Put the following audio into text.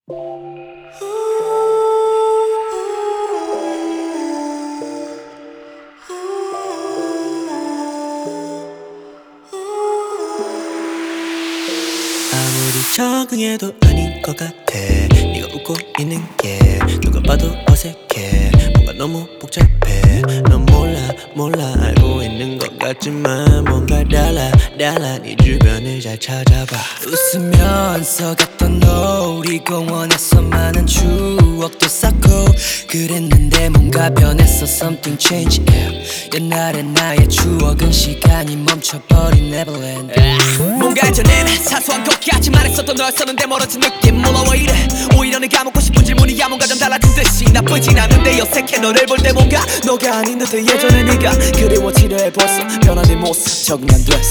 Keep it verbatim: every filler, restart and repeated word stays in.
아무리 적응해도 아닌 것 같아. 네가 웃고 있는 게 누가 봐도 어색해. 뭔가 너무 복잡해. 넌 몰라 몰라 알고 있는 것 같지만 뭔가 달라 달라. 네 주변을 잘 찾아봐. 웃으면서 갔던 놀이 공원에서 많은 추억도 쌓고 그랬는데 뭔가 변했어. Something changed, yeah. 옛날의 나의 추억은 시간이 멈춰버린 Neverland. 뭔가 이전엔 사소한 것까지만 했었던 너였었는데 멀어진 느낌. 몰라 왜 이래. 오히려 내가 묻고 싶은 질문이야 뭔가 좀 달라진 듯이. 나쁘진 않은데 어색해. 너를 볼 때 뭔가 너가 아닌 듯해. 예전의 네가 그리워지려 해. 벌써 변한 네 모습 적응 안 됐어.